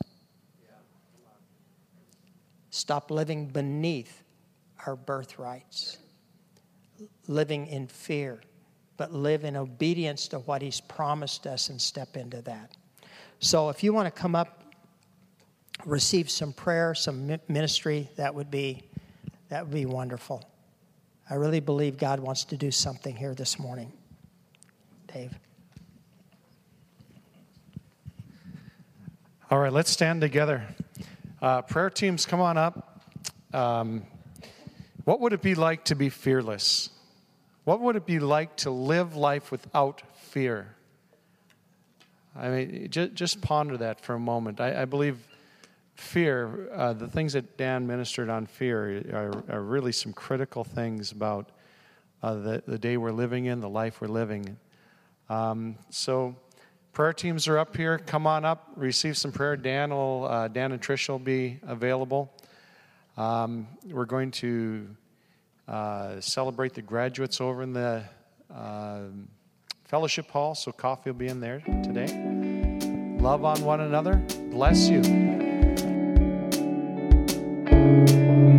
Stop living beneath our birthrights, living in fear, but live in obedience to what He's promised us and step into that. So if you want to come up, receive some prayer, some ministry, that would be that would be wonderful. I really believe God wants to do something here this morning. Dave. All right, let's stand together. Uh, prayer teams, come on up. Um, what would it be like to be fearless? What would it be like to live life without fear? I mean, just, just ponder that for a moment. I, I believe fear, uh, the things that Dan ministered on fear are, are really some critical things about uh, the, the day we're living in, the life we're living. Um, so prayer teams are up here. Come on up, receive some prayer. Dan, will, uh, Dan and Trish will be available. Um, we're going to uh, celebrate the graduates over in the uh, fellowship hall, so coffee will be in there today. Love on one another. Bless you.